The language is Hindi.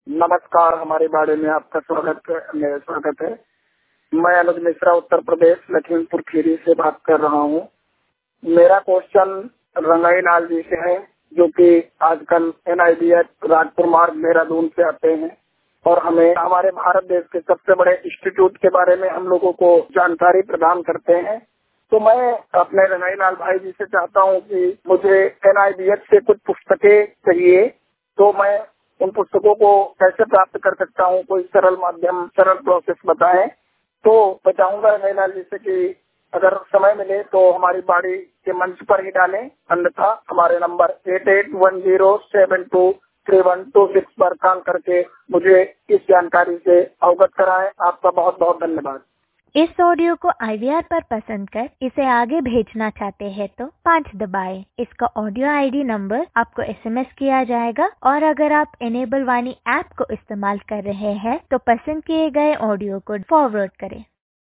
नमस्कार, हमारे बारे में आपका स्वागत है। मैं अनुज मिश्रा उत्तर प्रदेश लखीमपुर खीरी से बात कर रहा हूँ। मेरा क्वेश्चन रंगाई लाल जी से है, जो कि आजकल NIBH राजपुर मार्ग देहरादून से आते हैं और हमें हमारे भारत देश के सबसे बड़े इंस्टीट्यूट के बारे में हम लोगों को जानकारी प्रदान करते हैं। तो मैं अपने रंगाई लाल भाई जी से चाहता हूँ कि मुझे NIBH से कुछ पुस्तकें चाहिए, तो मैं उन पुस्तकों को कैसे प्राप्त कर सकता हूँ? कोई सरल माध्यम, सरल प्रोसेस बताएं। तो बताऊंगा रंगाई लाल जी से कि अगर समय मिले तो हमारी बाड़ी के मंच पर ही डालें, अन्यथा हमारे नंबर 8810723126 पर कॉल करके मुझे इस जानकारी से अवगत कराएं। आपका बहुत बहुत धन्यवाद। इस ऑडियो को IVR पर पसंद कर इसे आगे भेजना चाहते हैं तो 5 दबाएं। इसका ऑडियो ID नंबर आपको SMS किया जाएगा और अगर आप इनेबल वाणी ऐप को इस्तेमाल कर रहे हैं तो पसंद किए गए ऑडियो को फॉरवर्ड करें।